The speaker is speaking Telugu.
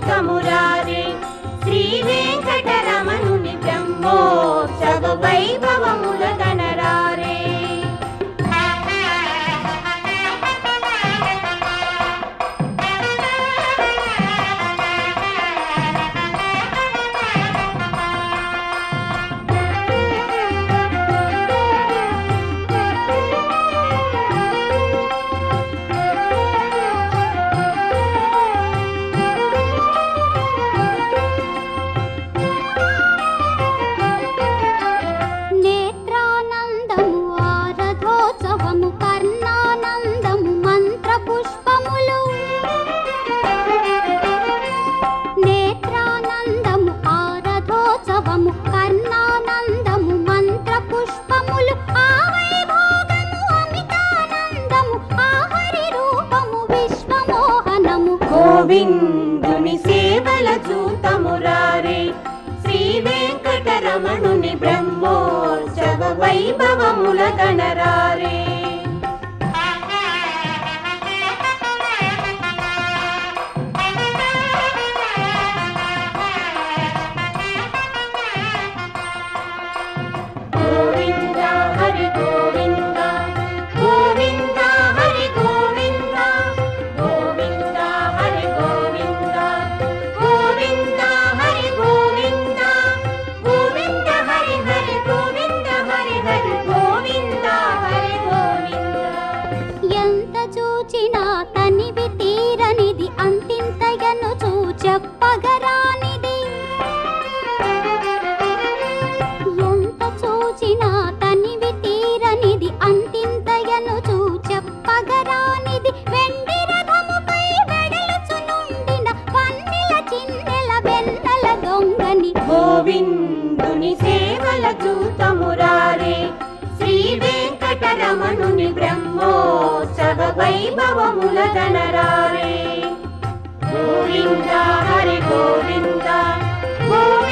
చూతమురారే శ్రీ వెంకటరమణుని బ్రహ్మోత్సవ వైభవముల గణరారే గోవిందుని సేవల చూతమురారే శ్రీ వెంకటరమణుని బ్రహ్మోత్సవ వైభవముల గణరారే గోవింద హరి గోవింద గోవింద హరి గోవింద గోవింద హరి గోవింద గోవింద హరి గోవింద గోవింద హరి హరి గోవింద హరి హరి గోవింద హరి గోవింద ఎంత చూచినా తనివి తీరనిది అంతింతయను చెప్పగరానిది ఎంత చూచినా తనివి తీరనిది అంతింతయను చెప్పగరానిది వెండి రథముపై వెడలుచునుండిన పన్నెల చిన్నెల వెన్నెల దొంగని గోవిందుని సేవల చూతమురారే శ్రీ వెంకటరమణుని బ్రహ్మోత్సవ వైభవముల గణరారే గోవింద హరి గోవింద